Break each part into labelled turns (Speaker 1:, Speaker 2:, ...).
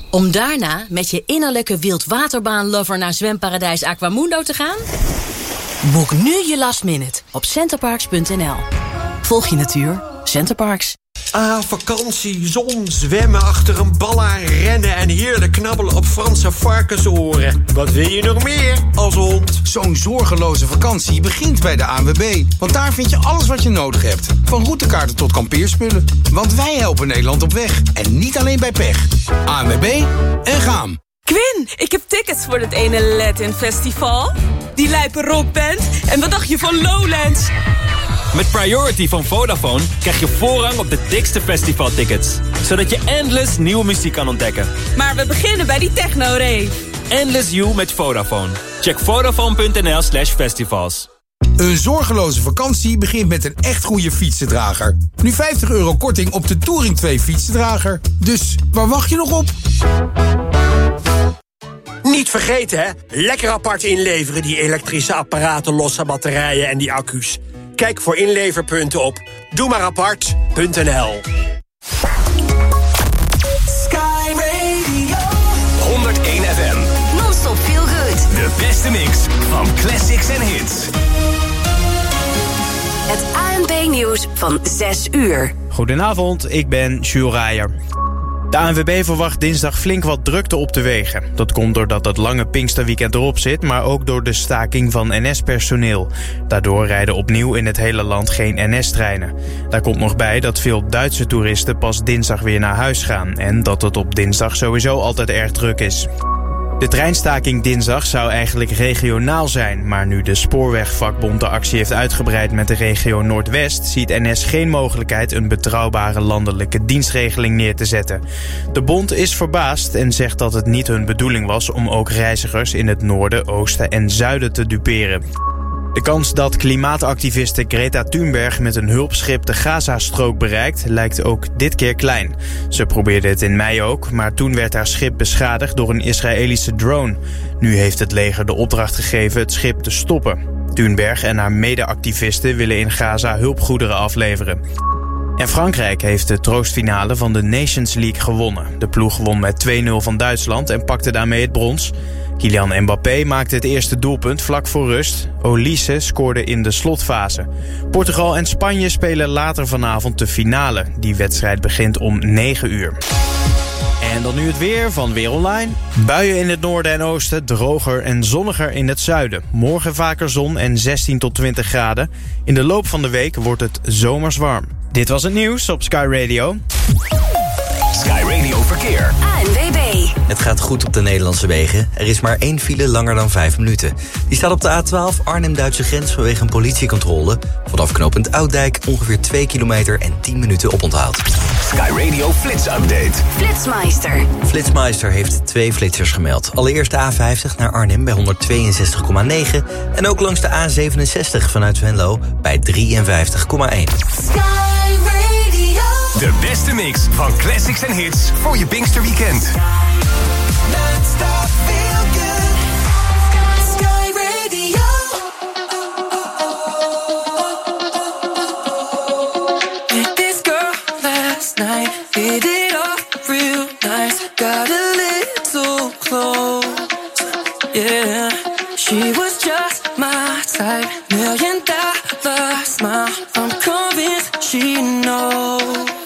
Speaker 1: Om daarna met je innerlijke wildwaterbaanlover naar zwemparadijs Aquamundo te gaan? Boek nu je last minute op centerparks.nl. Volg je natuur. Centerparks.
Speaker 2: Vakantie, zon, zwemmen, achter een bal aan rennen en heerlijk knabbelen op Franse varkensoren. Wat wil je nog meer als hond?
Speaker 3: Zo'n zorgeloze vakantie begint bij de ANWB. Want daar vind je alles wat je nodig hebt. Van routekaarten tot kampeerspullen. Want wij helpen Nederland op weg. En niet alleen bij pech. ANWB en gaan.
Speaker 4: Quinn, ik heb tickets voor het ene Latin Festival. Die lijpe rockband. En wat dacht je van Lowlands?
Speaker 5: Met Priority van Vodafone krijg je voorrang op de dikste festivaltickets. Zodat je endless nieuwe muziek kan ontdekken.
Speaker 4: Maar we beginnen bij die techno-rave.
Speaker 5: Endless You met Vodafone. Check vodafone.nl/festivals.
Speaker 3: Een zorgeloze vakantie begint met een echt goede fietsendrager. Nu €50 korting op de Touring 2 fietsendrager. Dus waar wacht je nog op?
Speaker 2: Niet vergeten, hè? Lekker apart inleveren, die elektrische apparaten, losse batterijen en die accu's. Kijk voor inleverpunten op doemaarapart.nl.
Speaker 6: Sky Radio
Speaker 7: 101 FM.
Speaker 6: Non-stop feel good.
Speaker 7: De beste mix van classics en hits.
Speaker 6: Het ANP-nieuws van 6 uur.
Speaker 8: Goedenavond, ik ben Jules Rijer. De ANWB verwacht dinsdag flink wat drukte op de wegen. Dat komt doordat het lange Pinksterweekend erop zit, maar ook door de staking van NS-personeel. Daardoor rijden opnieuw in het hele land geen NS-treinen. Daar komt nog bij dat veel Duitse toeristen pas dinsdag weer naar huis gaan en dat het op dinsdag sowieso altijd erg druk is. De treinstaking dinsdag zou eigenlijk regionaal zijn, maar nu de spoorwegvakbond de actie heeft uitgebreid met de regio Noordwest, ziet NS geen mogelijkheid een betrouwbare landelijke dienstregeling neer te zetten. De bond is verbaasd en zegt dat het niet hun bedoeling was om ook reizigers in het noorden, oosten en zuiden te duperen. De kans dat klimaatactiviste Greta Thunberg met een hulpschip de Gazastrook bereikt, lijkt ook dit keer klein. Ze probeerde het in mei ook, maar toen werd haar schip beschadigd door een Israëlische drone. Nu heeft het leger de opdracht gegeven het schip te stoppen. Thunberg en haar mede-activisten willen in Gaza hulpgoederen afleveren. En Frankrijk heeft de troostfinale van de Nations League gewonnen. De ploeg won met 2-0 van Duitsland en pakte daarmee het brons. Kylian Mbappé maakte het eerste doelpunt vlak voor rust. Olise scoorde in de slotfase. Portugal en Spanje spelen later vanavond de finale. Die wedstrijd begint om 9 uur. En dan nu het weer van Weer Online. Buien in het noorden en oosten, droger en zonniger in het zuiden. Morgen vaker zon en 16 tot 20 graden. In de loop van de week wordt het zomers warm. Dit was het nieuws op Sky Radio.
Speaker 7: Sky Radio Verkeer.
Speaker 6: ANWB.
Speaker 9: Het gaat goed op de Nederlandse wegen. Er is maar 1 file langer dan 5 minuten. Die staat op de A12 Arnhem-Duitse grens vanwege een politiecontrole. Vanaf knooppunt Ouddijk ongeveer 2 kilometer en 10 minuten oponthoud.
Speaker 7: Sky Radio Flits Update.
Speaker 6: Flitsmeister.
Speaker 9: Flitsmeister heeft 2 flitsers gemeld. Allereerst de A50 naar Arnhem bij 162,9. En ook langs de A67 vanuit Venlo bij 53,1.
Speaker 7: De beste mix van classics en hits voor je Pinksterweekend.
Speaker 6: Sky Radio. Met this girl last night, hit it off real nice. Got a little close, yeah. She was just my type, $1 million smile. I'm convinced she knows.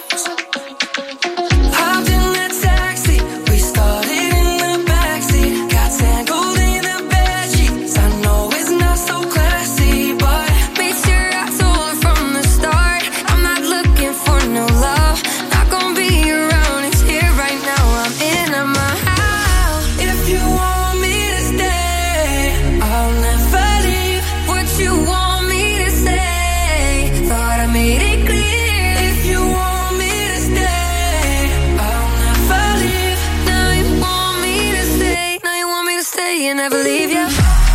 Speaker 6: Never leave you.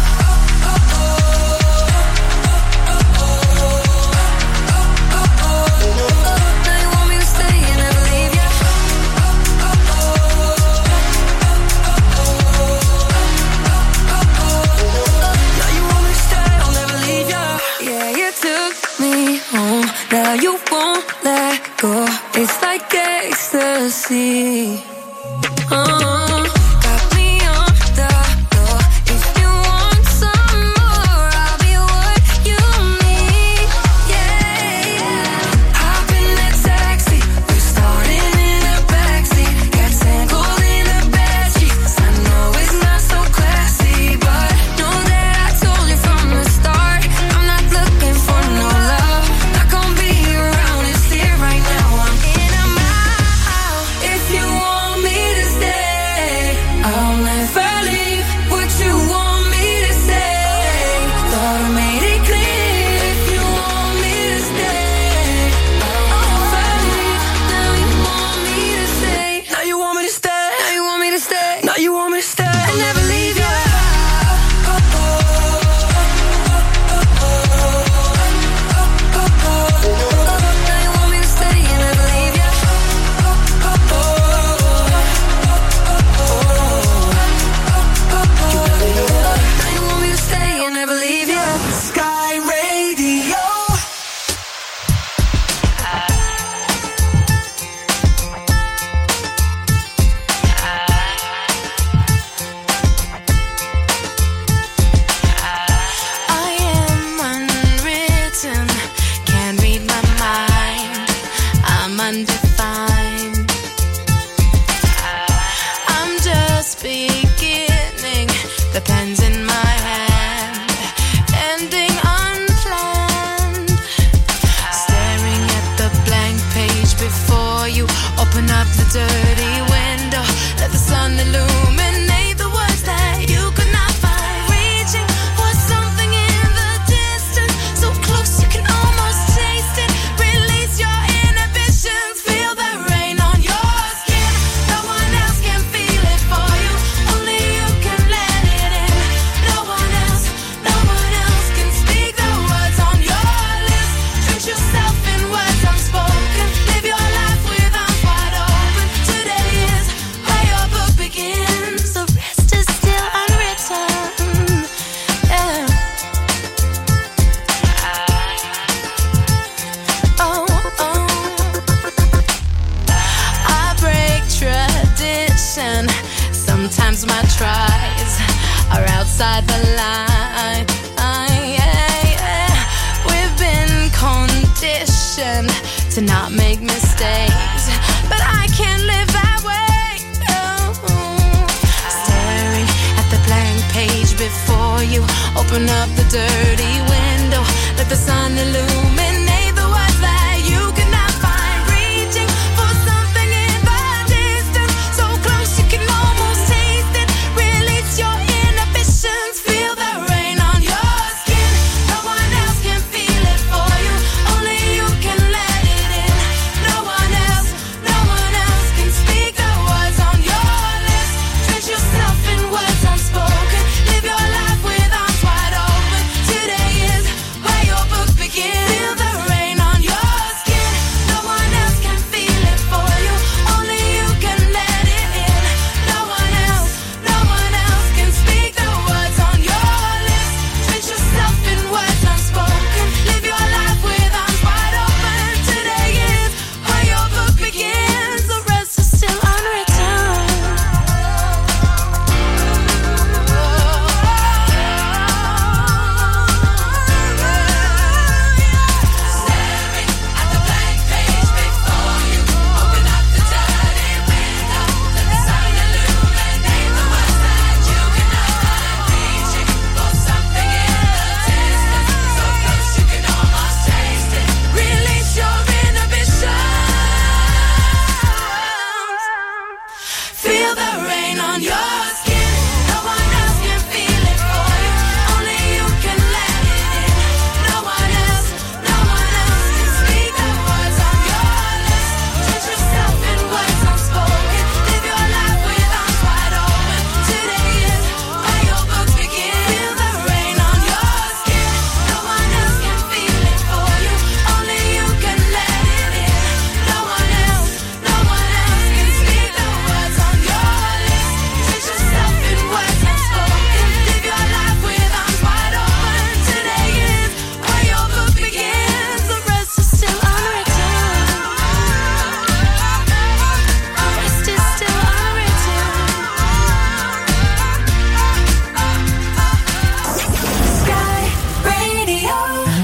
Speaker 6: Now you won't let go. It's like ecstasy.
Speaker 10: Sometimes my tries are outside the line. We've been conditioned to not make mistakes, but I can't live that way. Staring at the blank page before you, open up the dirty window, let the sun illuminate the words that you cannot find. Reaching for something in the distance, so close you can almost taste it. Release your inhibitions, feel the rain on your skin. No one else can feel it for you, only you can let it in. No one else can speak the words on your lips. Drench yourself in words unspoken, live your life with arms wide open. Today is where your book begins. Feel the rain on your skin. No one else can feel it for you, only you can let it in. No one else can speak the words on your lips. Drench yourself in words unspoken, live your life with arms wide open. Today is where your book begins. The rest is still unwritten. Staring at the blank page before you, open up the dirty window, let the sun illuminate the words that you cannot find. Reaching for something in the distance, so close you can almost taste it. Release your inhibitions. Feel the rain on your skin. No one else can feel it for you, only you can let it in. No one else can speak the words on your lips. Drench yourself in words unspoken, live your life with arms wide open. Today is where your book begins. Feel the rain on your skin. No one else can feel it for you, only you can let it in. No one else can speak the words on your lips. Drench yourself in words unspoken, live your life with arms wide open. Today is where your book begins. The rest is still unwritten. The rest is still unwritten. Sky Radio.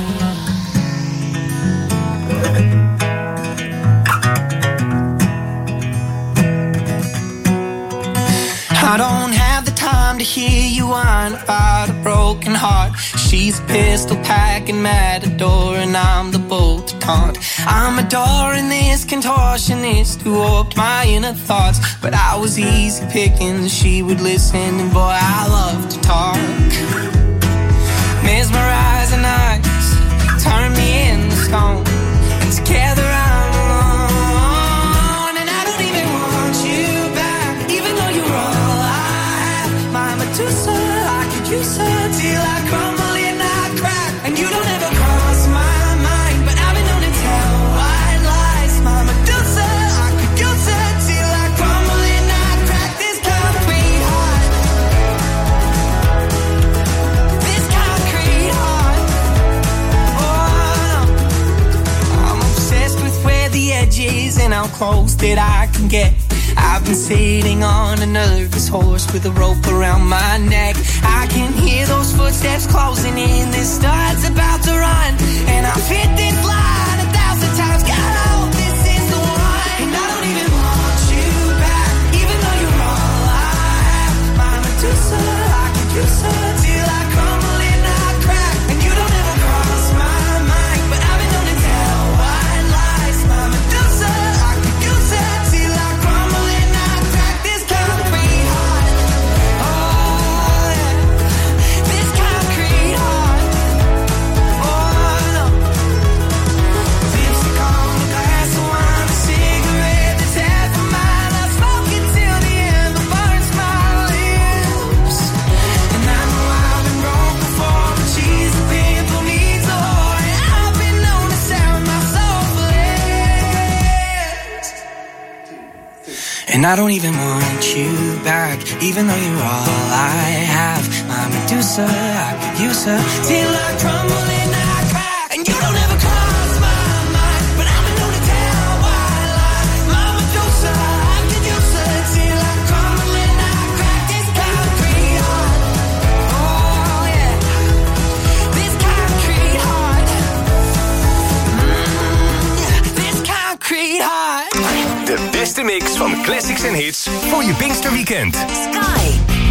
Speaker 6: I don't have the time to hear you whine about a broken heart. She's a pistol packing matador, and I'm the bull to taunt. I'm adoring this contortionist who warped my inner thoughts, but I was easy picking, she would listen, and boy, I love to talk. Mesmerizing eyes turn me into stone, and together I'm alone, and I don't even want you back, even though you're all I have. My Medusa, I could use her till I crumble and I crack, and you don't ever cross my mind, but I've been known to tell white lies. My Medusa, I could use her till I crumble and I crack. This concrete heart, this concrete heart. Oh, I'm obsessed with where the edge is and how close that I can get. I've been sitting on a nervous horse with a rope around my neck. I can hear those footsteps closing in. This start's about to run, and I've hit this line 1,000 times. God, I hope this is the one. And I don't even want you back, even though you're all I have. My Medusa, I could use her till I crumble and I crack, and you don't ever cross my mind, but I've been known to tell white lies. My Medusa, I could use her till I crumble and I crack. This concrete heart, oh yeah, this concrete heart, oh no. Lipstick on the glass of wine, a cigarette that's half a mile. I smoke it till the end, it burns my lips. And I know I've been broke before, but she's a pimple needs a whore, and I've been known to sell my soul for less. And I don't even want you back, even though you're all I have. My Medusa, I could use her till I crumble and I crack, and you don't ever cross my mind, but I've been known to tell white lies. My Medusa, I could use her till I crumble and I crack.
Speaker 7: classics en hits voor je Pinksterweekend.
Speaker 1: Sky.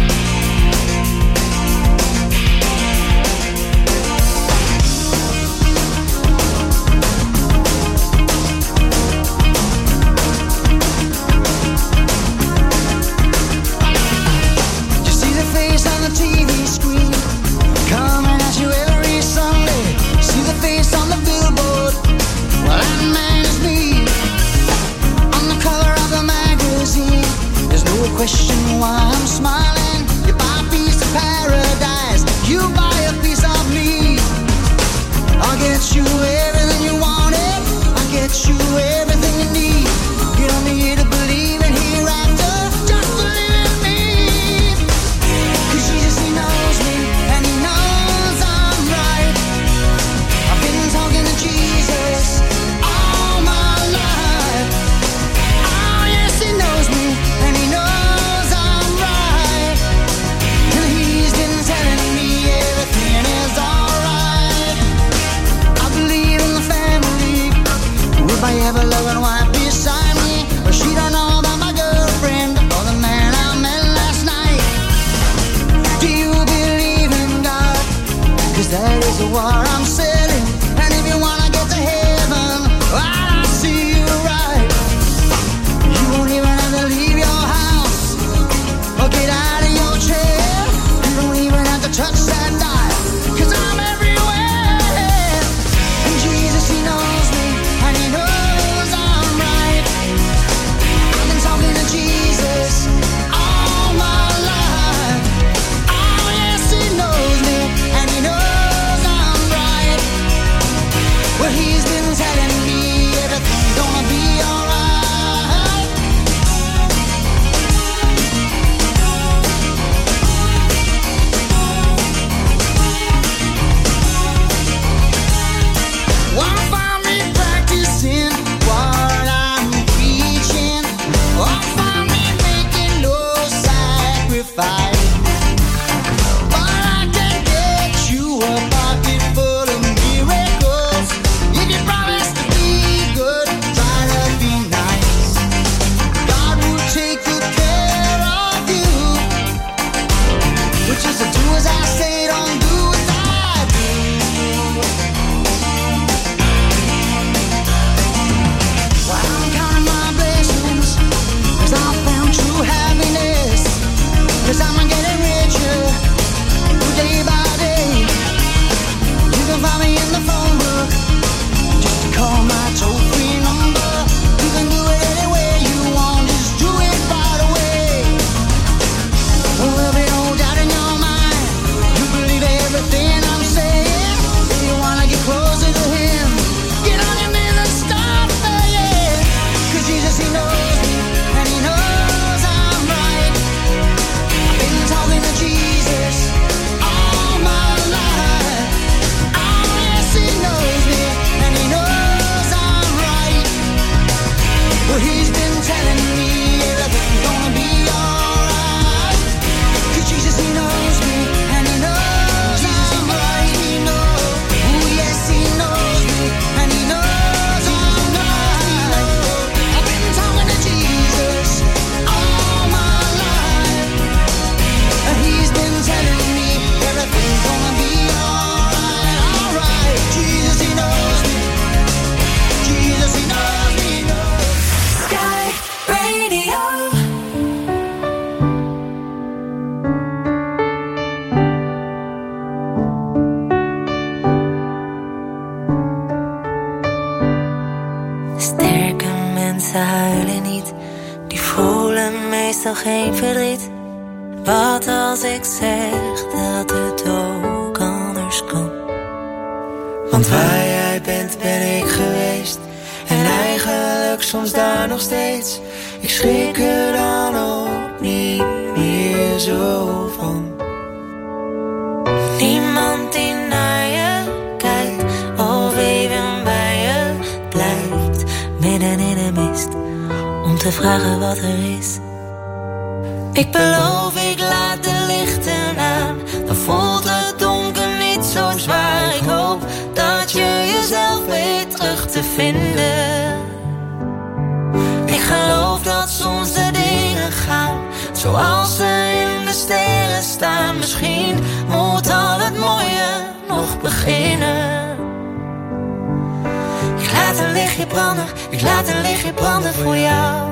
Speaker 11: Question why I'm smiling. You buy a piece of paradise, you buy a piece of me. I'll get you everything you wanted, I'll get you everything you need. You don't need to believe in hereafter, just believe in me. 'Cause Jesus, he knows me, and he knows I'm right. I've been talking to Jesus all my life. Oh yes, he knows me, and he knows I have a loving wife beside me, but she don't know about my girlfriend or the man I met last night. Do you believe in God? 'Cause that is the war I'm selling. And if you wanna get to heaven, I'll see you right. You won't even have to leave your house or get out of your chair. You don't even have to touch that dial, 'cause I'm everywhere. And Jesus, he knows me, and he knows Jesus all my life. Oh yes, he knows me, and he knows I'm right. Well, he's been telling me everything's gonna be alright. Won't find me practicing what I'm preaching. Fight. But I can get you a pocket full of miracles. If you promise to be good, try to be nice. God will take good care of you. But just to do as I say, don't do as I do. While I'm counting my blessings, 'cause I found true happiness. 'Cause I'm getting richer day by day. You can find me in the phone book, just call my toll-free number. You can do it any way you want, just do it right away. There'll be no doubt in your mind, you believe everything I'm saying. If you wanna get closer to him, get on your knees and start praying. 'Cause Jesus, he knows me, and he knows I'm right. Talking to Jesus all my life. Oh yes, he knows me, and he knows I'm right. Well, he's been telling me everything's gonna be alright. 'Cause Jesus, he knows me, and he knows I'm right. He knows, oh yes, he knows me, and he knows I'm right. I've been talking to Jesus all my life. He's been telling me everything's gonna be alright, alright. Jesus, he knows me. Jesus, he knows me.
Speaker 6: Sky Radio.
Speaker 12: Sterke mensen huilen niet, die voelen meestal geen verdriet. Wat als ik zeg dat het ook anders kan? Want waar jij bent, ben ik geweest. En eigenlijk soms daar nog steeds. Ik schrik er dan ook niet meer zo van. Niemand die naar je kijkt of even bij je blijft. Midden in de mist, om te vragen wat er is. Ik beloof, ik laat de lichten aan. Dan voelt het donker niet zo zwaar. Ik hoop dat je jezelf weet terug te vinden. Ik geloof dat soms de Zoals ze in de sterren staan. Misschien moet al het mooie nog beginnen. Ik laat een lichtje branden, ik laat een lichtje branden voor jou.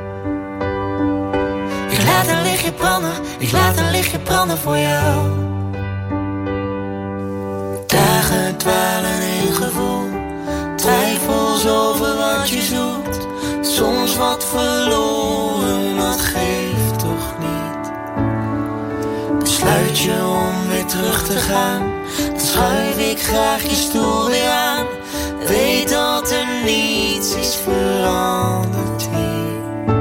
Speaker 12: Ik laat een lichtje branden, ik laat een lichtje branden voor jou. Dagen dwalen in gevoel, twijfels over wat je zoekt. Soms wat verloren, dat geeft toch niet. Besluit je om weer terug te gaan, dan schuif ik graag je stoel weer aan. Weet dat er niets is veranderd hier.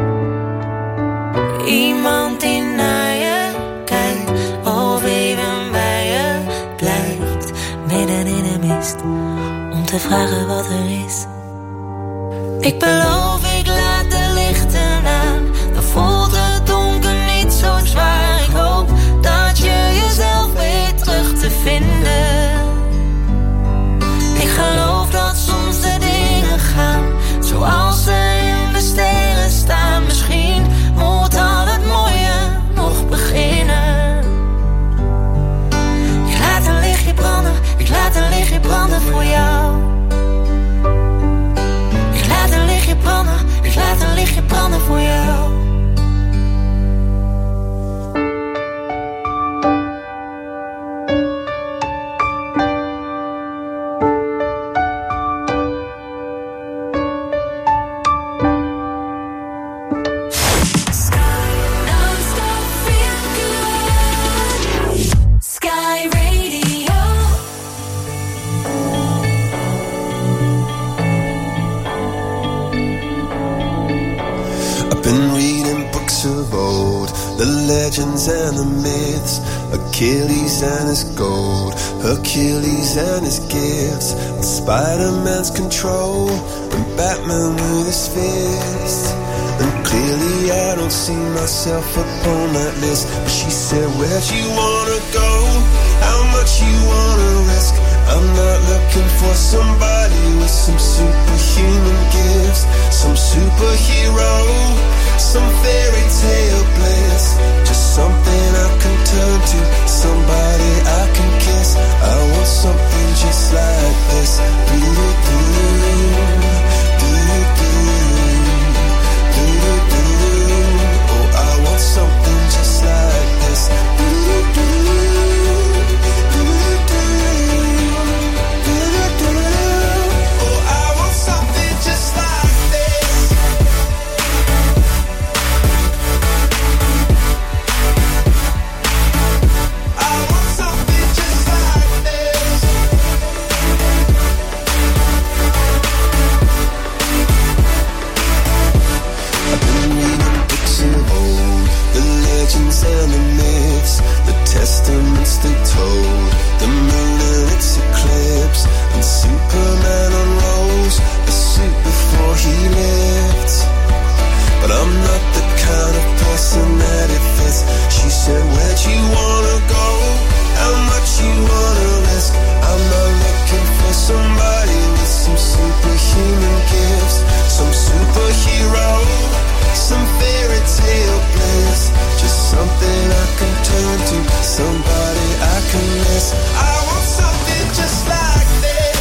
Speaker 12: Iemand die naar je kijkt, of even bij je blijft. Midden in de mist, om te vragen wat er is. Ik beloof, ik laat de lichten aan. Dan voelt het donker niet zo zwaar. Ik hoop dat je jezelf weet terug te vinden. Ik geloof dat soms de dingen gaan zoals ze in de sterren staan. Misschien moet al het mooie nog beginnen. Ik laat een lichtje branden, ik laat een lichtje branden voor jou. Ik laat een lichtje branden, ik laat een lichtje branden voor jou.
Speaker 13: Legends and the myths, Achilles and his gold, Hercules and his gifts, and Spider-Man's control, and Batman with his fist. And clearly I don't see myself upon that list. But she said, where'd you wanna go? How much you wanna risk? I'm not looking for somebody with some superhuman gifts, some superhero, some fairy tale bliss. Just something I can turn to, somebody I can kiss. I want something just like this. Oh, I want something just like this. And the myths, the testaments they told, the moon and its eclipse, and Superman unrolls the suit before he lived. But I'm not the kind of person that it fits. She said, where'd you wanna go? How much you wanna risk? I'm not looking for somebody with some superhuman gifts, some superhero, some fairy tale bliss. Just something I can turn to, somebody I can miss. I want something just like this.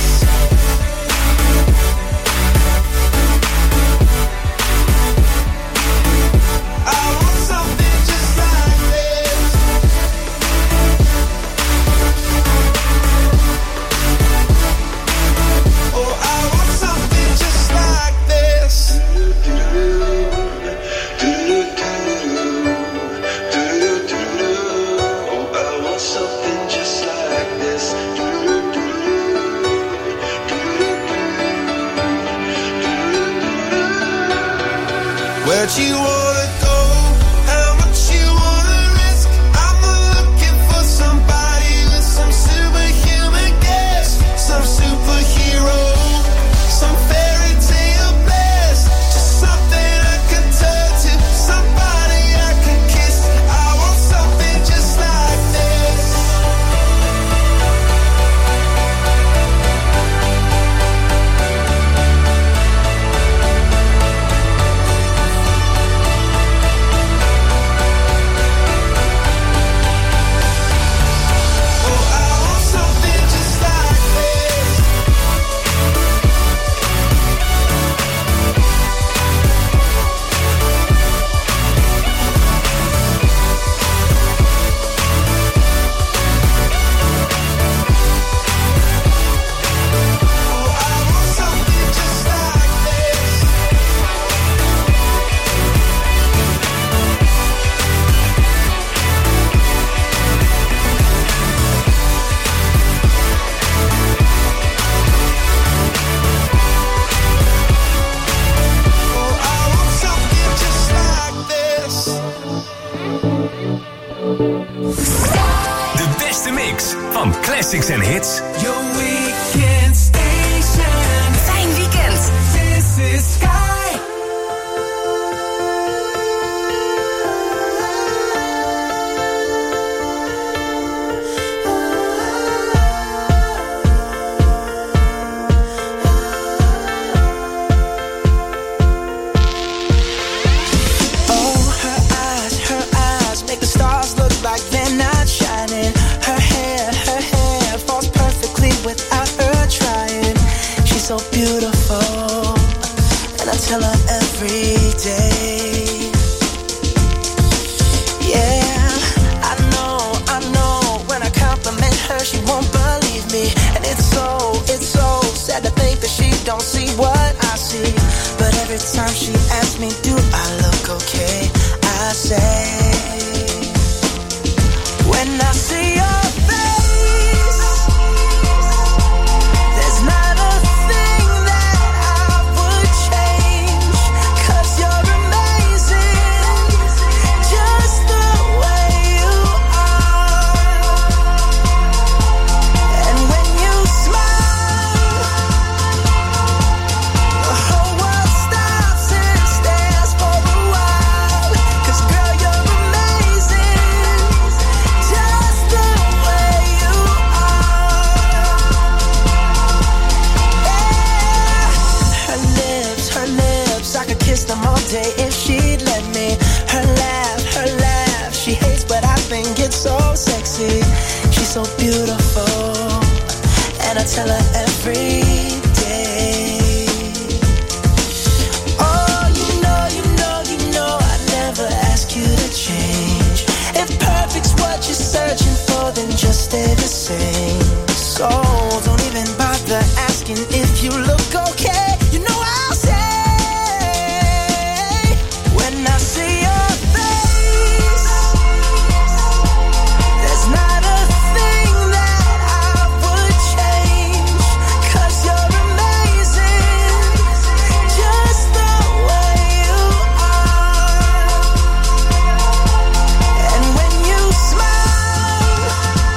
Speaker 13: I want something just like this. Oh, I want something just like this. Where'd you wanna go? How much you wanna risk? I'm not looking for somebody with some superhuman gifts, some superhero, some fairy tale bliss. Just something I can turn to, somebody I can kiss. I want something just like this.
Speaker 7: De beste mix van classics en hits.
Speaker 6: Your weekend station.
Speaker 1: Fijn weekend.
Speaker 6: This is Sky.
Speaker 14: So beautiful, and I tell her every day. Yeah, I know, when I compliment her, she won't believe me. And it's so sad to think that she don't see what I see. But every time she asks me, do I look okay? I say, when I see your face, there's not a them all day if she'd let me. Her laugh, she hates but I think it's so sexy. She's so beautiful, and I tell her every day. Oh, you know, I never ask you to change. If perfect's what you're searching for, then just stay the same. So don't even bother asking if you look okay. You know I'll say, I see your face, there's not a thing that I would change, 'cause you're amazing, just the way you are. And when you smile,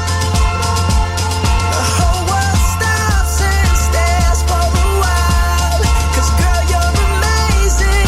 Speaker 14: the whole world stops and stares for a while, 'cause girl, you're amazing.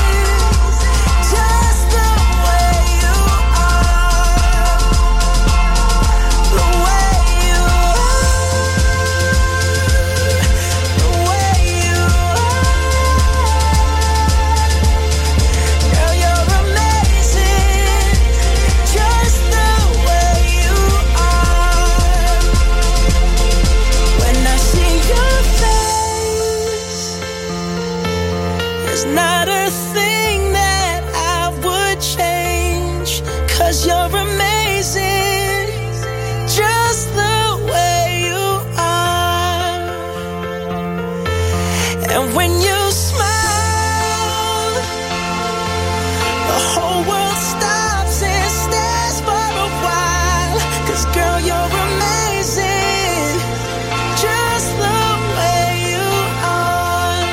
Speaker 14: Not a thing that I would change, 'cause you're amazing, just the way you are. And when you smile, the whole world stops and stares for a while, 'cause girl, you're amazing, just the way you are.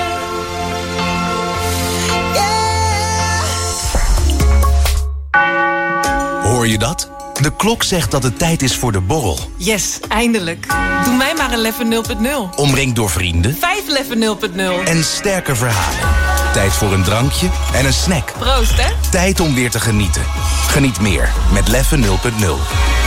Speaker 15: Hoor je dat? De klok zegt dat het tijd is voor de borrel.
Speaker 4: Yes, eindelijk. Doe mij maar een Leffe 0.0.
Speaker 15: Omringd door vrienden.
Speaker 4: 5 Leffe 0.0.
Speaker 15: En sterke verhalen. Tijd voor een drankje en een snack.
Speaker 4: Proost, hè?
Speaker 15: Tijd om weer te genieten. Geniet meer met Leffe 0.0.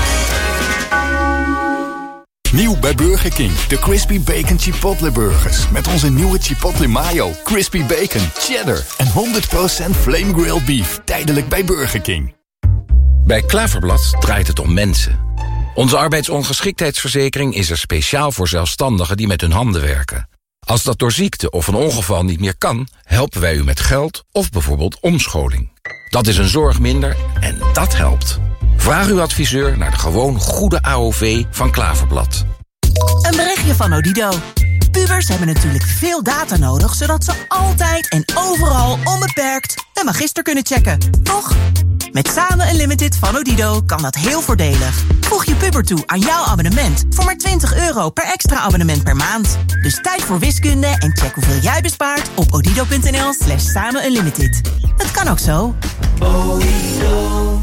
Speaker 16: Nieuw bij Burger King. De Crispy Bacon Chipotle Burgers. Met onze nieuwe Chipotle Mayo, Crispy Bacon, Cheddar en 100% Flame Grilled Beef. Tijdelijk bij Burger King.
Speaker 17: Bij Klaverblad draait het om mensen. Onze arbeidsongeschiktheidsverzekering is er speciaal voor zelfstandigen die met hun handen werken. Als dat door ziekte of een ongeval niet meer kan, helpen wij u met geld of bijvoorbeeld omscholing. Dat is een zorg minder en dat helpt. Vraag uw adviseur naar de gewoon goede AOV van Klaverblad.
Speaker 18: Een berichtje van Odido. Pubers hebben natuurlijk veel data nodig, zodat ze altijd en overal onbeperkt een magister kunnen checken. Toch? Met Samen Unlimited van Odido kan dat heel voordelig. Voeg je puber toe aan jouw abonnement voor maar €20 per extra abonnement per maand. Dus tijd voor wiskunde en check hoeveel jij bespaart op odido.nl/samenunlimited. Het kan ook zo.
Speaker 6: Odido.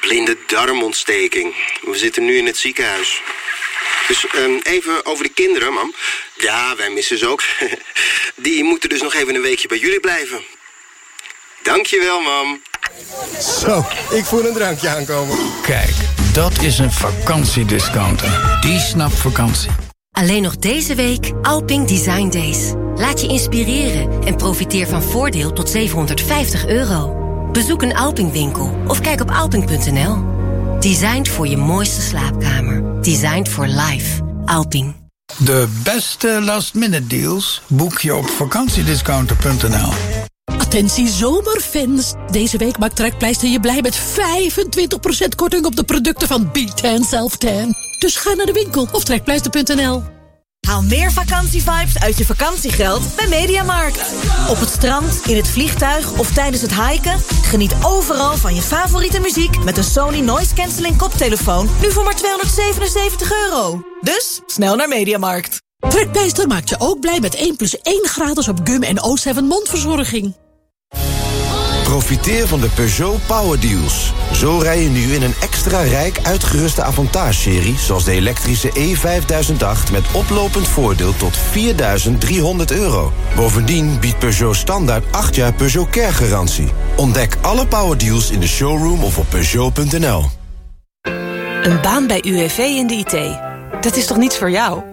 Speaker 19: blinde darmontsteking. We zitten nu in het ziekenhuis. Dus even over de kinderen, mam. Ja, wij missen ze ook. Die moeten dus nog even een weekje bij jullie blijven. Dankjewel, mam.
Speaker 20: Zo, ik voel een drankje aankomen.
Speaker 21: Kijk, dat is een vakantiediscounter. Die snapt vakantie.
Speaker 22: Alleen nog deze week Alping Design Days. Laat je inspireren en profiteer van voordeel tot €750. Bezoek een Alping-winkel of kijk op alping.nl. Designed voor je mooiste slaapkamer. Designed for life. Alping.
Speaker 21: De beste last-minute deals boek je op vakantiediscounter.nl.
Speaker 23: Attentie zomerfans. Deze week maakt Trekpleister je blij met 25% korting op de producten van B10 Self-Tan. Dus ga naar de winkel of trekpleister.nl.
Speaker 24: Haal meer vakantievibes uit je vakantiegeld bij Mediamarkt. Op het strand, in het vliegtuig of tijdens het hiken. Geniet overal van je favoriete muziek met een Sony Noise Cancelling koptelefoon. Nu voor maar €277. Dus snel naar Mediamarkt.
Speaker 23: Trekpleister maakt je ook blij met 1+1 gratis op gum en O7 mondverzorging.
Speaker 25: Profiteer van de Peugeot Power Deals. Zo rij je nu in een extra rijk uitgeruste Avantage-serie... zoals de elektrische E5008 met oplopend voordeel tot €4.300. Bovendien biedt Peugeot standaard 8 jaar Peugeot Care-garantie. Ontdek alle Power Deals in de showroom of op Peugeot.nl.
Speaker 4: Een baan bij UWV in de IT. Dat is toch niets voor jou?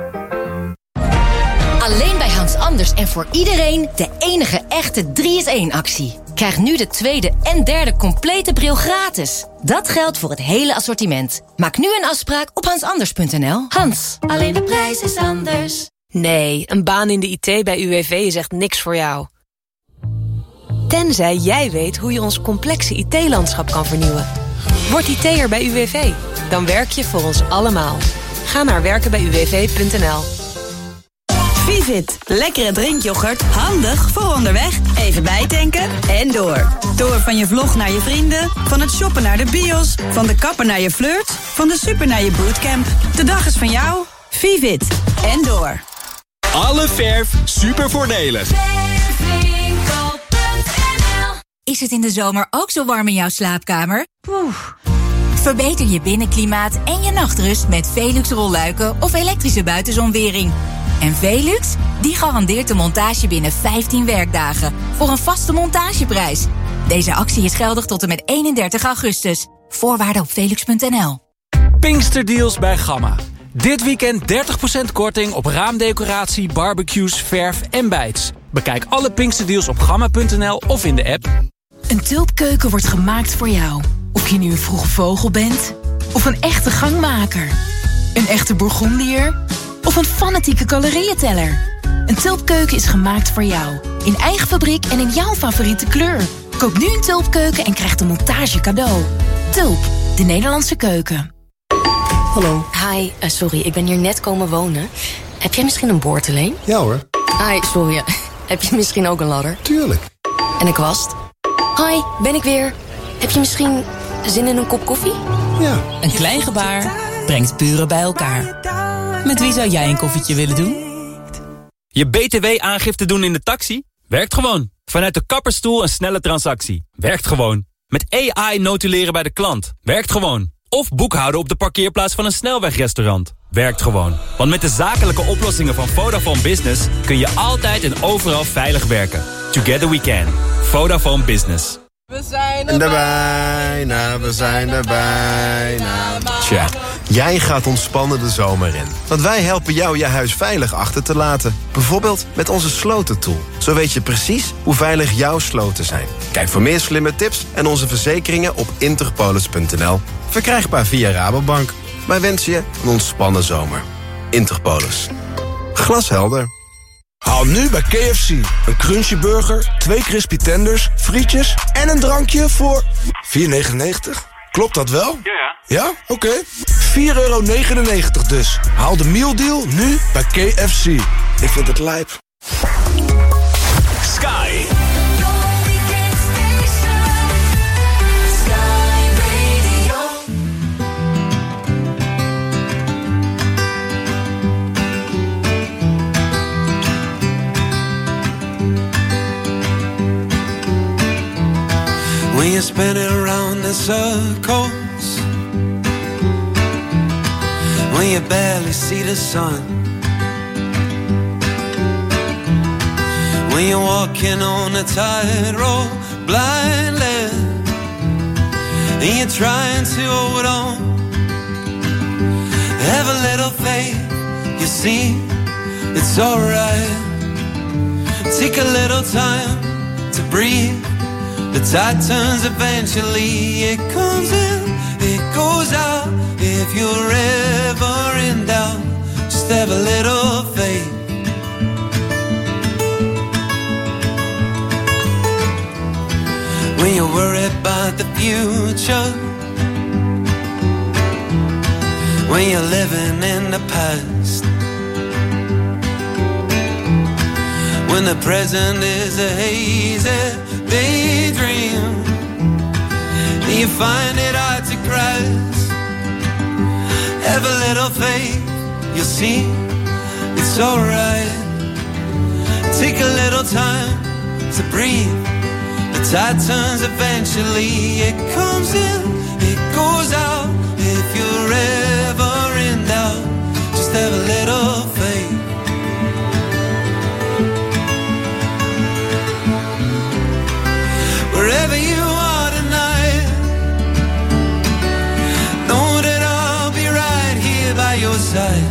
Speaker 22: Alleen bij Hans Anders en voor iedereen de enige echte 3-in-1-actie. Krijg nu de tweede en derde complete bril gratis. Dat geldt voor het hele assortiment. Maak nu een afspraak op hansanders.nl. Hans, alleen de prijs is anders.
Speaker 4: Nee, een baan in de IT bij UWV is echt niks voor jou. Tenzij jij weet hoe je ons complexe IT-landschap kan vernieuwen. Word IT'er bij UWV. Dan werk je voor ons allemaal. Ga naar werkenbijuwv.nl.
Speaker 24: Vivit, lekkere drinkyoghurt, handig voor onderweg. Even bijtanken en door. Door van je vlog naar je vrienden, van het shoppen naar de bios, van de kapper naar je flirt, van de super naar je bootcamp. De dag is van jou. Vivit en door.
Speaker 5: Alle verf super voordelig.
Speaker 26: Is het in de zomer ook zo warm in jouw slaapkamer? Verbeter je binnenklimaat en je nachtrust met Velux rolluiken of elektrische buitenzonwering. En Velux, die garandeert de montage binnen 15 werkdagen voor een vaste montageprijs. Deze actie is geldig tot en met 31 augustus. Voorwaarden op velux.nl.
Speaker 5: Pinksterdeals bij Gamma. Dit weekend 30% korting op raamdecoratie, barbecues, verf en bijts. Bekijk alle Pinksterdeals op gamma.nl of in de app.
Speaker 27: Een tulpkeuken wordt gemaakt voor jou. Of je nu een vroege vogel bent, of een echte gangmaker. Een echte Bourgondier, of een fanatieke calorieënteller. Een tulpkeuken is gemaakt voor jou. In eigen fabriek en in jouw favoriete kleur. Koop nu een tulpkeuken en krijg de montage cadeau. Tulp, de Nederlandse keuken.
Speaker 1: Hallo. Hi, sorry, ik ben hier net komen wonen. Heb jij misschien een boorteleen?
Speaker 20: Ja hoor.
Speaker 1: Hi, sorry. Heb je misschien ook een ladder?
Speaker 20: Tuurlijk.
Speaker 1: En een kwast? Hi, ben ik weer. Heb je misschien zin in een kop koffie?
Speaker 20: Ja.
Speaker 18: Een klein gebaar brengt buren bij elkaar. Met wie zou jij een koffietje willen doen?
Speaker 5: Je BTW-aangifte doen in de taxi? Werkt gewoon. Vanuit de kapperstoel een snelle transactie. Werkt gewoon. Met AI notuleren bij de klant. Werkt gewoon. Of boekhouden op de parkeerplaats van een snelwegrestaurant. Werkt gewoon. Want met de zakelijke oplossingen van Vodafone Business kun je altijd en overal veilig werken. Together we can. Vodafone Business.
Speaker 20: We zijn er bijna, we zijn er bijna. Tja, jij gaat ontspannen de zomer in. Want wij helpen jou je huis veilig achter te laten. Bijvoorbeeld met onze slotentool. Zo weet je precies hoe veilig jouw sloten zijn. Kijk voor meer slimme tips en onze verzekeringen op interpolis.nl. Verkrijgbaar via Rabobank. Wij wensen je een ontspannen zomer. Interpolis. Glashelder.
Speaker 3: Haal nu bij KFC een crunchy burger, 2 crispy tenders, frietjes en een drankje voor $4,99. Klopt dat wel?
Speaker 28: Ja.
Speaker 3: Ja? Oké. €4,99 dus. Haal de mealdeal nu bij KFC. Ik vind het lijp.
Speaker 5: Sky.
Speaker 6: When you
Speaker 2: spinning around in circles when you barely see the sun, when you're walking on a tightrope blindly and you're trying to hold on. Have a little faith, you see, it's alright. Take a little time to breathe. The tide turns eventually. It comes in, it goes out. If you're ever in doubt, just have a little faith. When you're worried about the future, when you're living in the past, when the present is a hazy daydream, and you find it hard to grasp, have a little faith, you'll see, it's alright. Take a little time to breathe. The tide turns eventually. It comes in, it goes out. If you're ever in doubt, just have a little faith. Wherever you are tonight, know that I'll be right here by your side.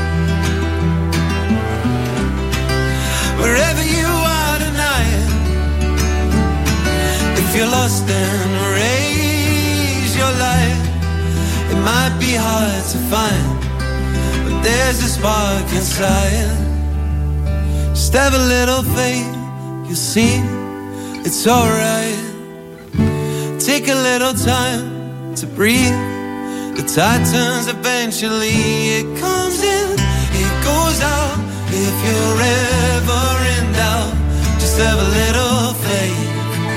Speaker 2: Wherever you are tonight, if you're lost then raise your light. It might be hard to find, but there's a spark inside. Just have a little faith, you'll see, it's alright. Take a little time to breathe. The tide turns eventually. It comes in, it goes out. If you're ever in doubt, just have a little faith.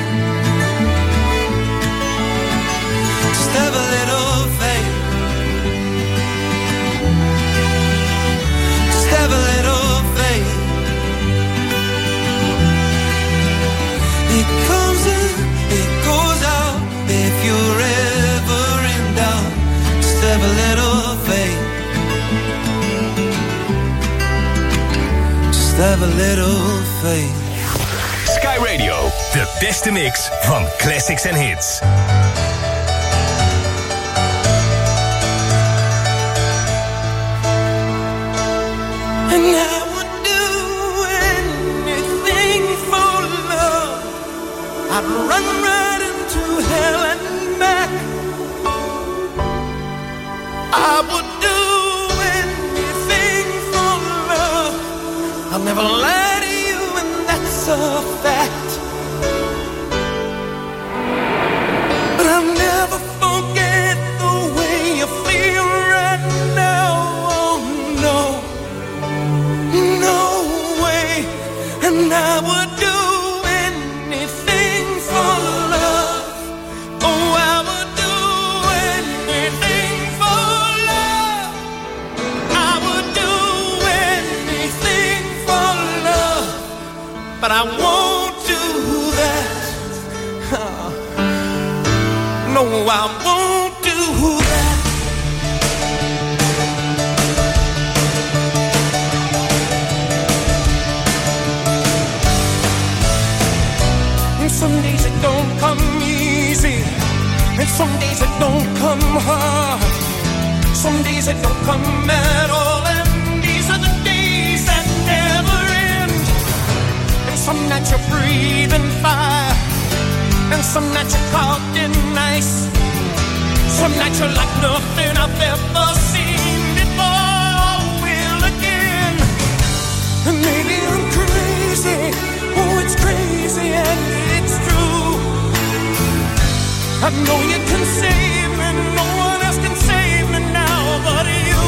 Speaker 2: Just have a little faith. Just have a little faith. It comes in, it goes out. If you're ever in doubt, just have a little faith. Just have a little faith.
Speaker 7: Sky Radio, de beste mix van classics en hits.
Speaker 6: And I would do anything for love. I'd run right into hell and back. I would do anything for love. I'll never lie to you, and that's a fact. But I'll never forget the way you feel right now. Oh no, no way. And I would do anything for love. Oh, I would do anything for love. I would do anything for love. But I won't do that. No, I won't do that. And some days it don't come easy, and some days it don't come hard. Some days it don't come at all, and these are the days that never end. And some nights you're breathing fire, and some nights you're caught in ice. Some nights you're like nothing I've ever seen before or will again. And maybe I'm crazy, oh it's crazy and it's true. I know you can save me, no one else can save me now but you.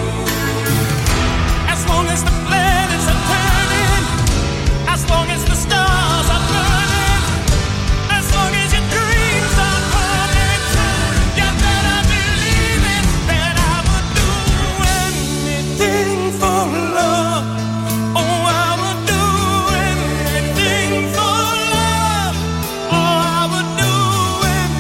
Speaker 6: As long as the planets are turning, as long as the stars are burning, as long as your dreams are coming true, you better believe it, that I would do anything for love. Oh, I would do anything for love. Oh, I would do anything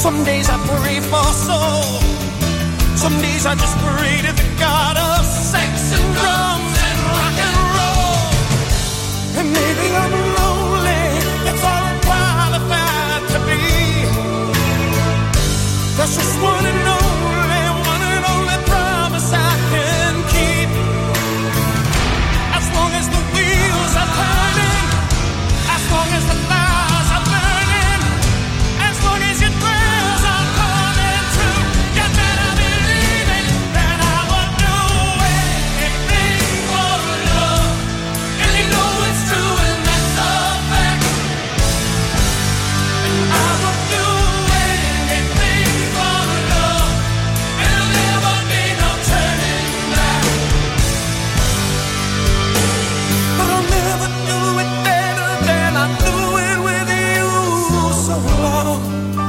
Speaker 2: Some days I pray for soul. Some days I just pray to the God of sex and drums and rock and roll. And maybe I'm lonely, that's all I'm qualified to be. That's just one and only promise I can keep. As long as the wheels are turning, as long as the fires are burning, as long as your prayers are coming true, you better believe it, that I would do anything for love. And you know it's true and that's a fact. I would do anything for love, and there'll never be no turning back. But I'll never do it better than I do it with you. So long,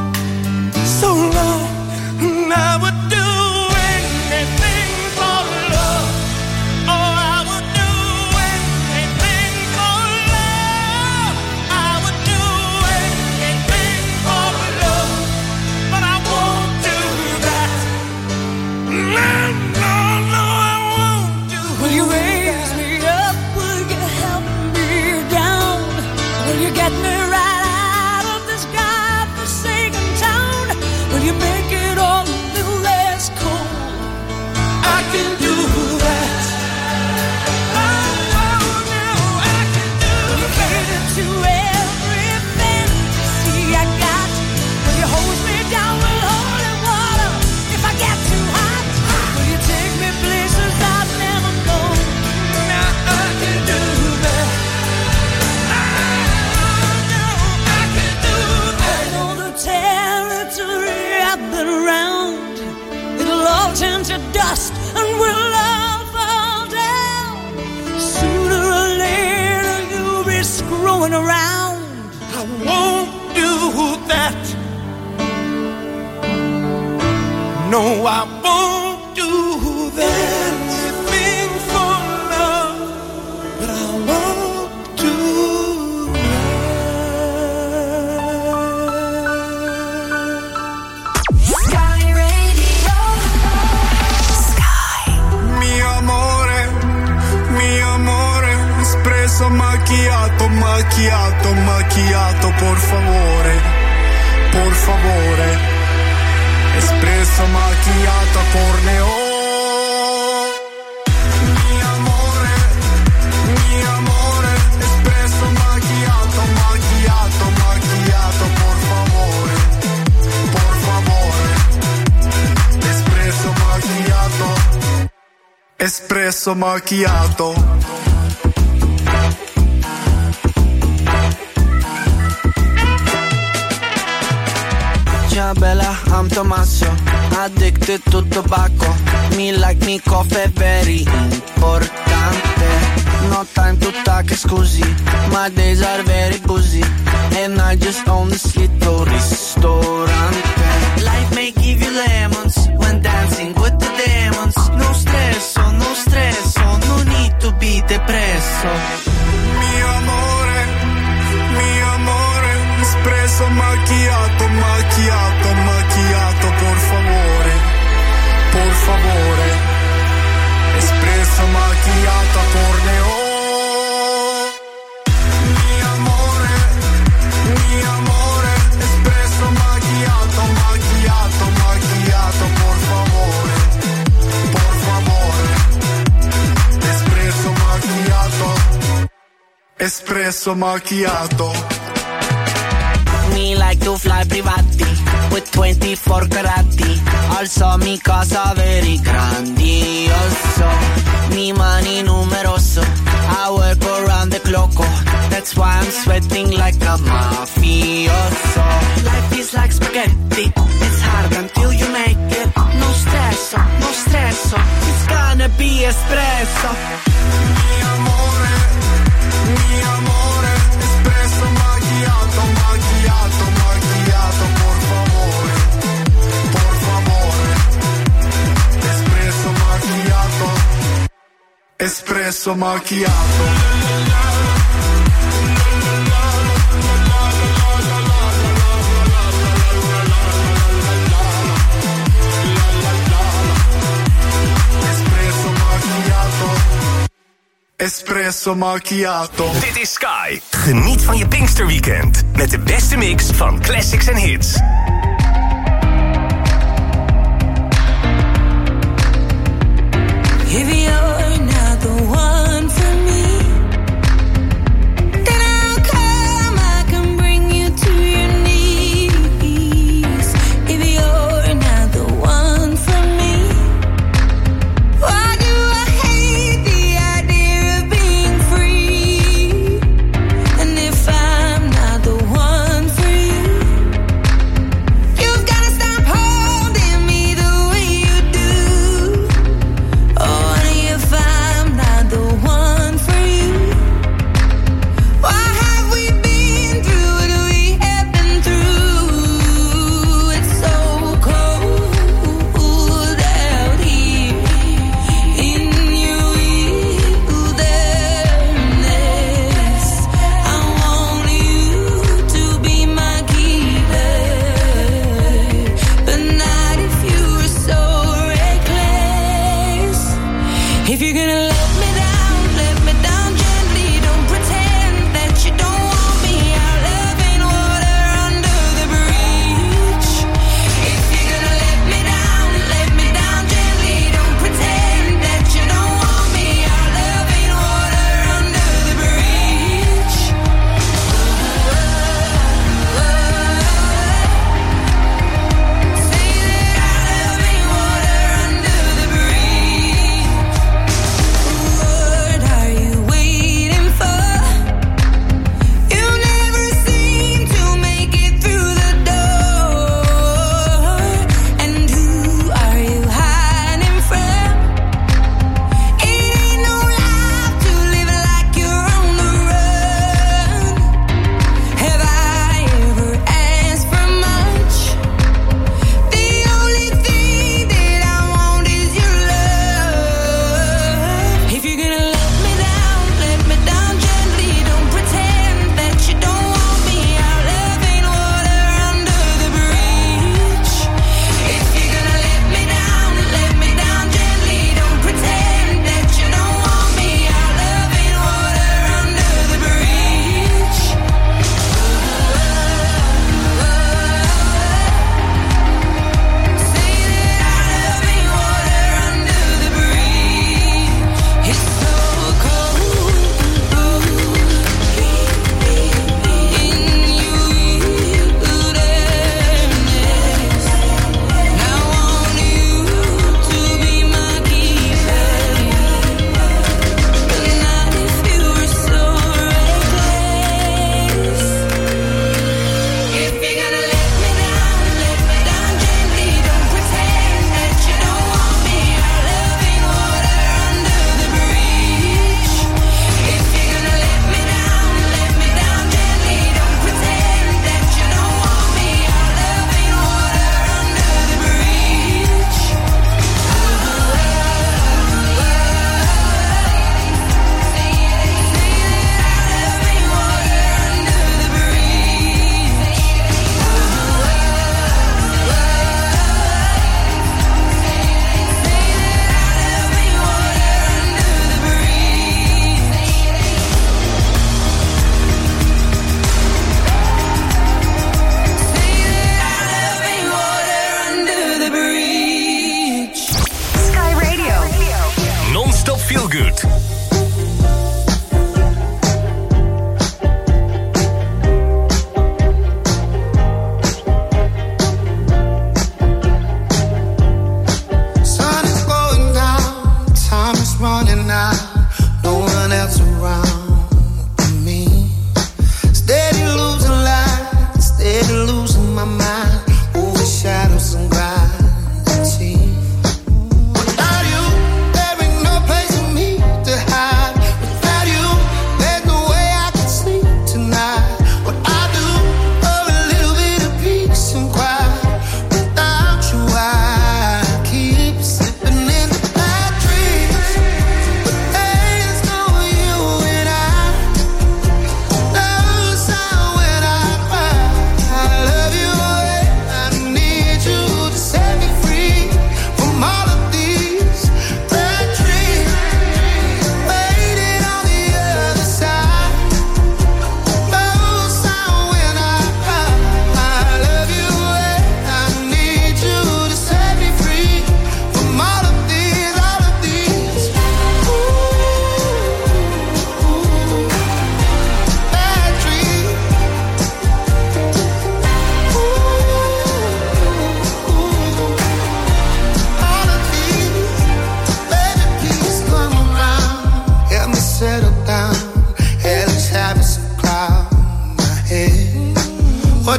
Speaker 2: and I would do anything for love. Oh, I would do anything for love. I would do anything for love, but I won't do that. No, I won't do. Will you raise me up? Will you help me down? Will you get me right out of this godforsaken town? Will you make it all a little less cold? I can do that. Oh, I can do that. Will you cater to every fantasy I got? Will you hold me down with holy water if I get too hot? Will you take me places I've never known? Now I can do that. I can do that. I know the territory I've been around. It'll all turn to dust and we'll all fall down. Sooner or later you'll be screwing around. I won't do that. No, I won't do that. Anything for love, but I won't do
Speaker 6: Sky Radio. Sky.
Speaker 2: Mio amore, espresso macchiato, macchiato, macchiato, por favore, por favore, espresso macchiato corneo. Mio amore, espresso macchiato, macchiato, macchiato, por favore, espresso macchiato, espresso macchiato.
Speaker 8: Ciao Bella, I'm Tommaso, addicted to tobacco. Me like me coffee very importante. No time to talk, scusi, my days are very busy, and I just own this little ristorante. Life may give you lemons when dancing with the demons. No stress, no need to be depresso.
Speaker 2: Mio amore, espresso macchiato, macchiato, macchiato, por favore, espresso macchiato corneo. Mio amore, espresso macchiato, macchiato, macchiato, por favore, espresso macchiato, espresso macchiato.
Speaker 8: Me like to fly privati with 24 carati. Also mi casa very grandioso. Mi money numeroso. I work around the clock. That's why I'm sweating like a mafioso. Life is like spaghetti. It's hard until you make it. No stress, it's gonna be espresso.
Speaker 2: Mio amore, espresso macchiato, macchiato, macchiato, por favore, espresso macchiato, espresso macchiato.
Speaker 9: espresso macchiato.
Speaker 7: Dit is Sky. Geniet van je Pinksterweekend met de beste mix van classics en hits.
Speaker 6: If you're not the one for me, then I'll come, I can bring you to your knees. If you're not the one for me, why do I hate the idea of being free? And if I'm not the one for you,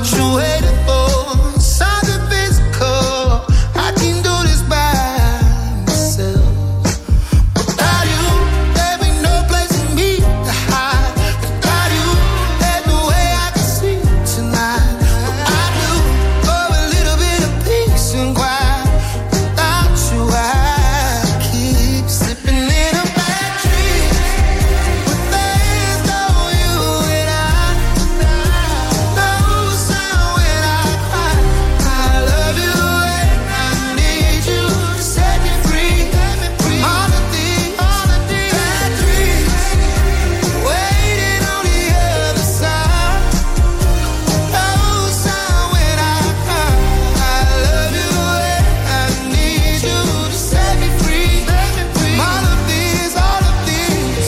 Speaker 2: what you waiting for. Something physical, I can do this by myself. Without you, there ain't no place for me to hide. Without you, there's no way I can sleep tonight. But I do for a little bit of peace and quiet. Without you, I keep slipping in a bad dream. But there's no you and I. No sound when I cry. I love you and I need you to set me free. All of these bad dreams waiting on the other side. No sound when I cry. I love you and I need you to set me free. All of these bad dreams,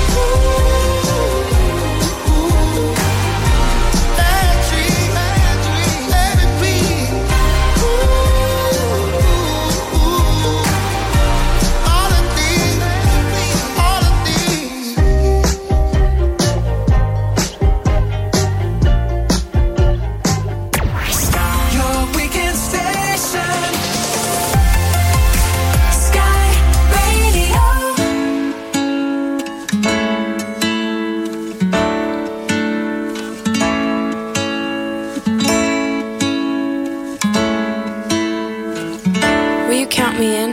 Speaker 2: let me be. All of these.
Speaker 6: Your weekend station, Sky Radio.
Speaker 10: Will you count me in?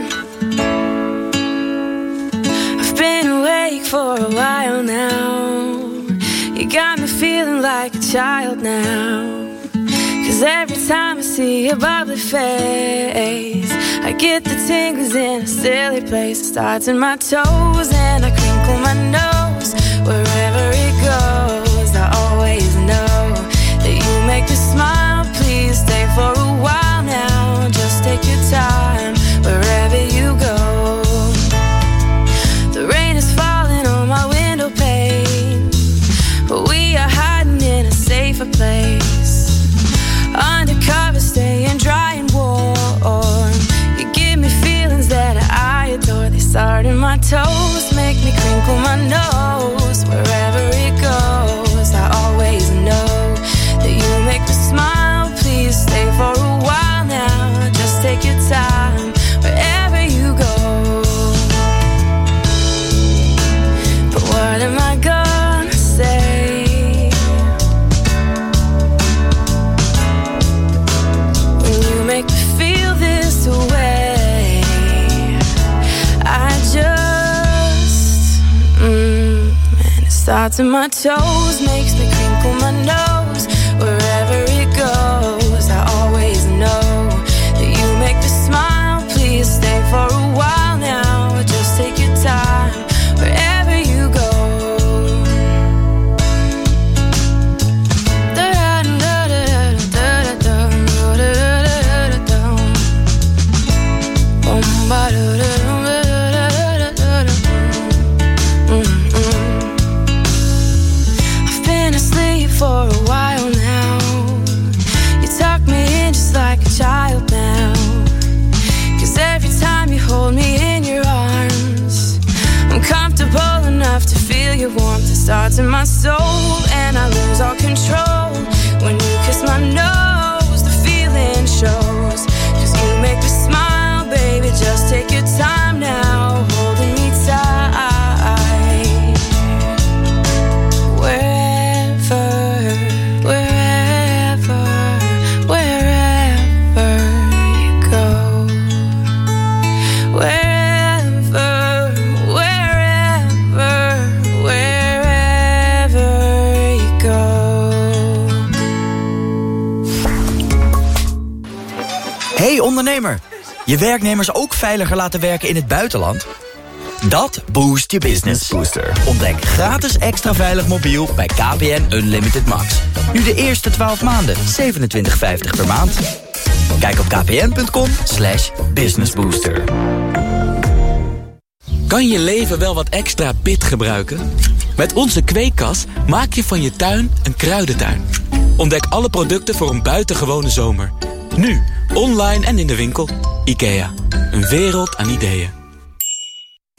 Speaker 10: I've been awake for a while now. You got me feeling like a child now. 'Cause every time I see your bubbly face, I get the tingles in a silly place. It starts in my toes and I crinkle my nose. Wherever it goes, I always know that you make me smile. Please stay for a while now. Just take your time wherever you go. The rain is falling on my window pane, but we are hiding in a safer place. Undercover, staying dry and warm. You give me feelings that I adore. They start in my toes, make me crinkle my nose. Wherever it goes, I always know that you make me smile. Please stay for a while now. Just take your time wherever you go. But what am I gonna say? Make me feel this way. I just and it starts in my toes, makes me crinkle my nose. Wherever it goes, I always know that you make me smile. Please stay for a while now. Just take your time wherever you go. I've been asleep for a while now. You tuck me in just like a child now. 'Cause every time you hold me in your arms, I'm comfortable enough to feel your warmth. It starts in my soul and I lose all control. When you kiss my nose, the feeling shows. 'Cause you make me smile, baby, just take your time now, holding me tight. Wherever you go. Wherever you go.
Speaker 11: Hey ondernemer, je werknemers ook veiliger laten werken in het buitenland? Dat boost je business. Booster. Ontdek gratis extra veilig mobiel bij KPN Unlimited Max. Nu de eerste 12 maanden, $27,50 per maand. Kijk op kpn.com/businessbooster.
Speaker 12: Kan je leven wel wat extra pit gebruiken? Met onze kweekkas maak je van je tuin een kruidentuin. Ontdek alle producten voor een buitengewone zomer. Nu, online en in de winkel. IKEA, een wereld aan ideeën.
Speaker 2: Mag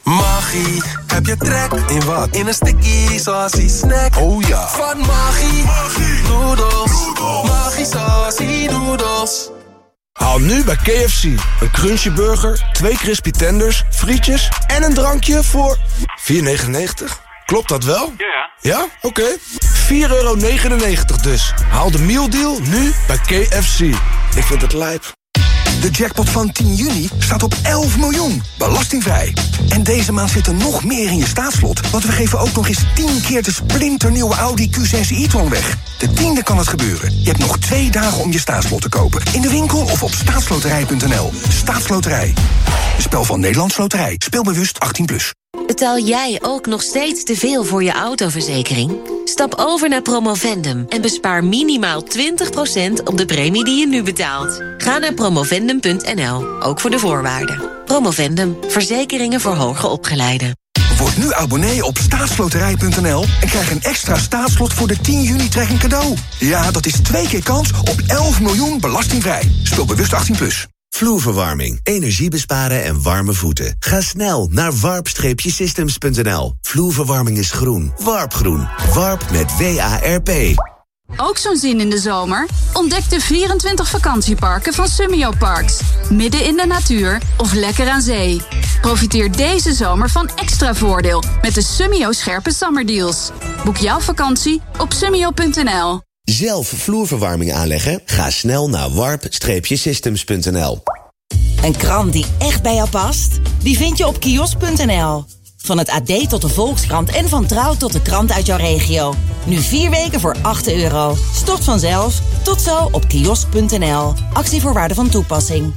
Speaker 2: magie, heb je trek? In wat? In een sticky saucy snack.
Speaker 9: Oh ja.
Speaker 2: Van magie, noodles. Magie saucy noodles.
Speaker 9: Haal nu bij KFC een crunchy burger, 2 crispy tenders, frietjes en een drankje voor $4,99. Klopt dat wel?
Speaker 13: Ja.
Speaker 9: Ja? Oké. €4,99 dus. Haal de mealdeal nu bij KFC. Ik vind het lijp.
Speaker 14: De jackpot van 10 juni staat op 11 miljoen. Belastingvrij. En deze maand zit er nog meer in je staatslot. Want we geven ook nog eens 10 keer de splinternieuwe Audi Q6 e-tron weg. De 10e kan het gebeuren. Je hebt nog 2 dagen om je staatslot te kopen. In de winkel of op staatsloterij.nl. Staatsloterij. Een spel van Nederlands Loterij. Speelbewust 18+.
Speaker 22: Betaal jij ook nog steeds te veel voor je autoverzekering? Stap over naar Promovendum en bespaar minimaal 20% op de premie die je nu betaalt. Ga naar promovendum.nl, ook voor de voorwaarden. Promovendum, verzekeringen voor hoger opgeleiden.
Speaker 14: Word nu abonnee op staatsloterij.nl en krijg een extra staatslot voor de 10 juni trekking cadeau. Ja, dat is 2 keer kans op 11 miljoen belastingvrij. Speel bewust 18+.
Speaker 15: Vloerverwarming, energie besparen en warme voeten. Ga snel naar warp-systems.nl. Vloerverwarming is groen. Warpgroen. Warp met WARP.
Speaker 16: Ook zo'n zin in de zomer? Ontdek de 24 vakantieparken van Summio Parks. Midden in de natuur of lekker aan zee. Profiteer deze zomer van extra voordeel met de Summio scherpe zomerdeals. Boek jouw vakantie op summio.nl.
Speaker 15: Zelf vloerverwarming aanleggen? Ga snel naar warp-systems.nl.
Speaker 24: Een krant die echt bij jou past? Die vind je op kiosk.nl. Van het AD tot de Volkskrant en van Trouw tot de krant uit jouw regio. Nu 4 weken voor €8. Stort vanzelf. Tot zo op kiosk.nl. Actievoorwaarden van toepassing.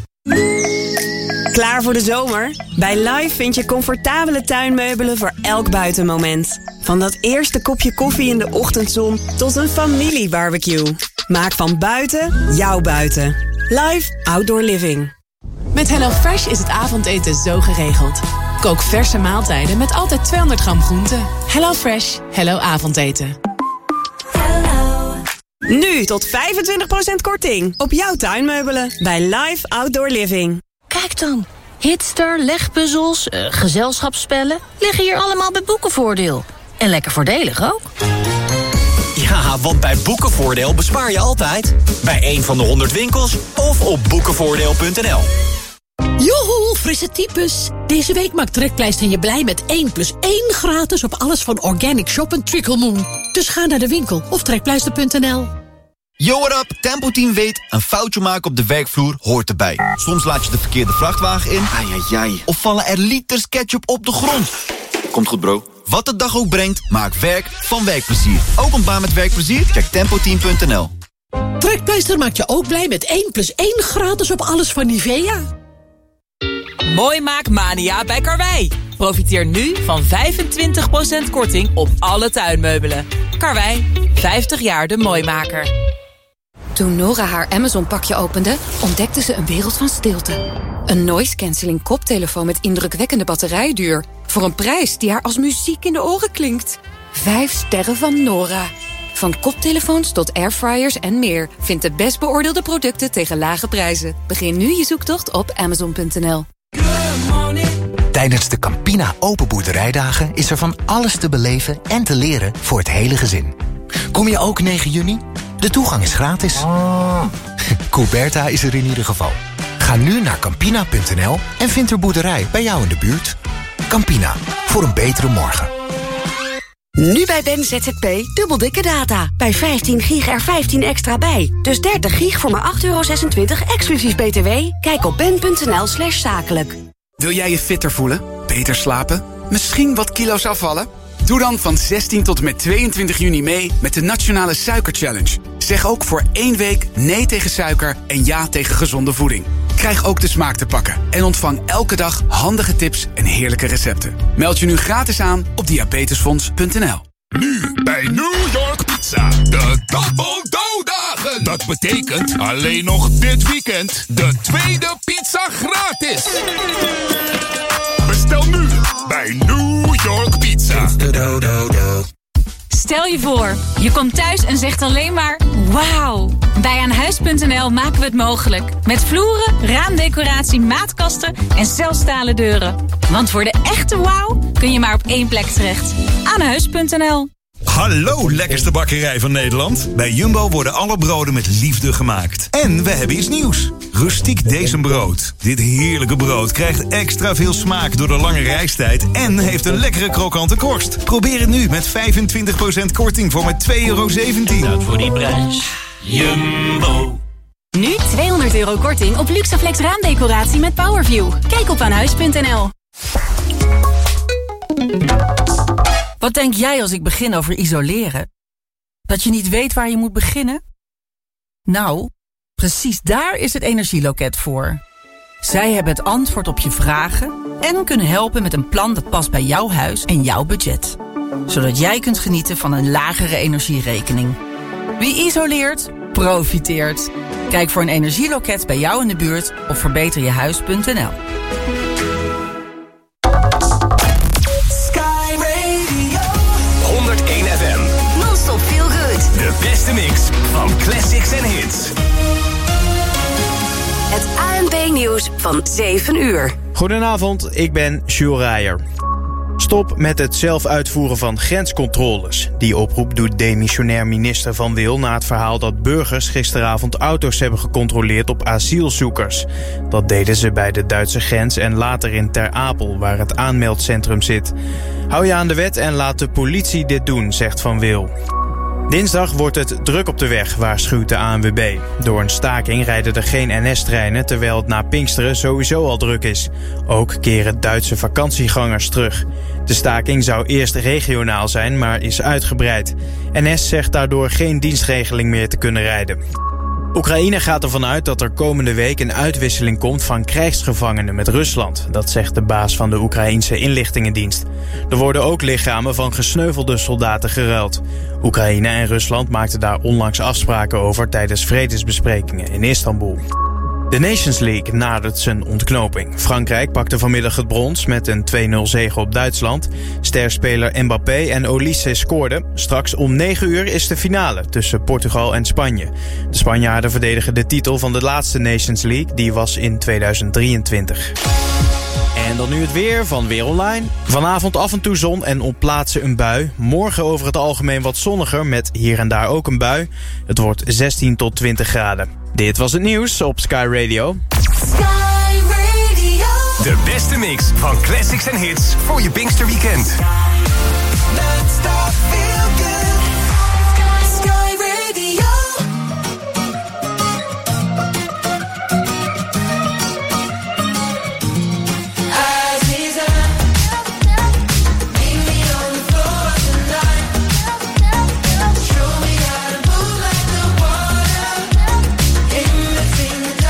Speaker 17: Klaar voor de zomer? Bij Live vind je comfortabele tuinmeubelen voor elk buitenmoment. Van dat eerste kopje koffie in de ochtendzon tot een familiebarbecue. Maak van buiten jouw buiten. Live Outdoor Living.
Speaker 27: Met HelloFresh is het avondeten zo geregeld. Kook verse maaltijden met altijd 200 gram groente. HelloFresh. Hello avondeten.
Speaker 17: Nu tot 25% korting op jouw tuinmeubelen bij Live Outdoor Living.
Speaker 1: Kijk dan, hitster, legpuzzels, gezelschapsspellen liggen hier allemaal bij Boekenvoordeel. En lekker voordelig ook.
Speaker 19: Ja, want bij Boekenvoordeel bespaar je altijd. Bij een van de 100 winkels of op boekenvoordeel.nl.
Speaker 23: Joehoe, frisse types. Deze week maakt Trekpleister je blij met 1+1 gratis op alles van Organic Shop en Trickle Moon. Dus ga naar de winkel of trekpleister.nl.
Speaker 21: Yo, what up? Tempo Team weet, een foutje maken op de werkvloer hoort erbij. Soms laat je de verkeerde vrachtwagen in. Ai. Of vallen er liters ketchup op de grond. Komt goed, bro. Wat de dag ook brengt, maak werk van werkplezier. Ook een baan met werkplezier? Check tempoteam.nl.
Speaker 23: Trekpleister maakt je ook blij met 1+1 gratis op alles van Nivea.
Speaker 4: Mooi Maak Mania bij Karwei. Profiteer nu van 25% korting op alle tuinmeubelen. Karwei, 50 jaar de Mooimaker.
Speaker 28: Toen Nora haar Amazon-pakje opende, ontdekte ze een wereld van stilte. Een noise-canceling koptelefoon met indrukwekkende batterijduur. Voor een prijs die haar als muziek in de oren klinkt. 5 sterren van Nora. Van koptelefoons tot airfryers en meer. Vind de best beoordeelde producten tegen lage prijzen. Begin nu je zoektocht op Amazon.nl.
Speaker 29: Tijdens de Campina Open Boerderijdagen is er van alles te beleven en te leren voor het hele gezin. Kom je ook 9 juni? De toegang is gratis. Couberta is er in ieder geval. Ga nu naar Campina.nl en vind er boerderij bij jou in de buurt. Campina, voor een betere morgen.
Speaker 30: Nu bij Ben ZZP dubbel dikke data. Bij 15 gig er 15 extra bij. Dus 30 gig voor maar €8,26 exclusief BTW. Kijk op ben.nl/zakelijk.
Speaker 31: Wil jij je fitter voelen? Beter slapen? Misschien wat kilo's afvallen? Doe dan van 16 tot en met 22 juni mee met de Nationale Suiker Challenge. Zeg ook voor 1 week nee tegen suiker en ja tegen gezonde voeding. Krijg ook de smaak te pakken en ontvang elke dag handige tips en heerlijke recepten. Meld je nu gratis aan op diabetesfonds.nl.
Speaker 32: Nu bij New York Pizza, de Double Dough-dagen. Dat betekent alleen nog dit weekend de tweede pizza gratis. Bestel nu bij New York Pizza.
Speaker 3: Stel je voor, je komt thuis en zegt alleen maar wauw. Bij Aanhuis.nl maken we het mogelijk. Met vloeren, raamdecoratie, maatkasten en zelfstalen deuren. Want voor de echte wauw kun je maar op één plek terecht. Aanhuis.nl.
Speaker 5: Hallo, lekkerste bakkerij van Nederland. Bij Jumbo worden alle broden met liefde gemaakt. En we hebben iets nieuws. Rustiek Dezenbrood. Dit heerlijke brood krijgt extra veel smaak door de lange reistijd... en heeft een lekkere krokante korst. Probeer het nu met 25% korting voor maar €2,17.
Speaker 6: Dat voor die prijs. Jumbo.
Speaker 3: Nu €200 korting op Luxaflex raamdecoratie met Powerview. Kijk op aanhuis.nl.
Speaker 7: Wat denk jij als ik begin over isoleren? Dat je niet weet waar je moet beginnen? Nou, precies daar is het Energieloket voor. Zij hebben het antwoord op je vragen en kunnen helpen met een plan dat past bij jouw huis en jouw budget. Zodat jij kunt genieten van een lagere energierekening. Wie isoleert, profiteert. Kijk voor een energieloket bij jou in de buurt op verbeterjehuis.nl.
Speaker 8: Non-stop feel good.
Speaker 10: De beste mix van classics en hits.
Speaker 8: Het ANP-nieuws van 7 uur.
Speaker 11: Goedenavond, ik ben Jules Rijer. Stop met het zelf uitvoeren van grenscontroles. Die oproep doet demissionair minister Van Wil na het verhaal dat burgers gisteravond auto's hebben gecontroleerd op asielzoekers. Dat deden ze bij de Duitse grens en later in Ter Apel, waar het aanmeldcentrum zit. Hou je aan de wet en laat de politie dit doen, zegt Van Wil. Dinsdag wordt het druk op de weg, waarschuwt de ANWB. Door een staking rijden er geen NS-treinen, terwijl het na Pinksteren sowieso al druk is. Ook keren Duitse vakantiegangers terug. De staking zou eerst regionaal zijn, maar is uitgebreid. NS zegt daardoor geen dienstregeling meer te kunnen rijden. Oekraïne gaat ervan uit dat er komende week een uitwisseling komt van krijgsgevangenen met Rusland. Dat zegt de baas van de Oekraïense inlichtingendienst. Er worden ook lichamen van gesneuvelde soldaten geruild. Oekraïne en Rusland maakten daar onlangs afspraken over tijdens vredesbesprekingen in Istanbul. De Nations League nadert zijn ontknoping. Frankrijk pakte vanmiddag het brons met een 2-0 zege op Duitsland. Sterspeler Mbappé en Olise scoorden. Straks om 9 uur is de finale tussen Portugal en Spanje. De Spanjaarden verdedigen de titel van de laatste Nations League. Die was in 2023. En dan nu het weer van Weer Online. Vanavond af en toe zon en op plaatsen een bui. Morgen over het algemeen wat zonniger met hier en daar ook een bui. Het wordt 16 tot 20 graden. Dit was het nieuws op Sky Radio.
Speaker 8: Sky Radio.
Speaker 10: De beste mix van classics en hits voor je Pinksterweekend.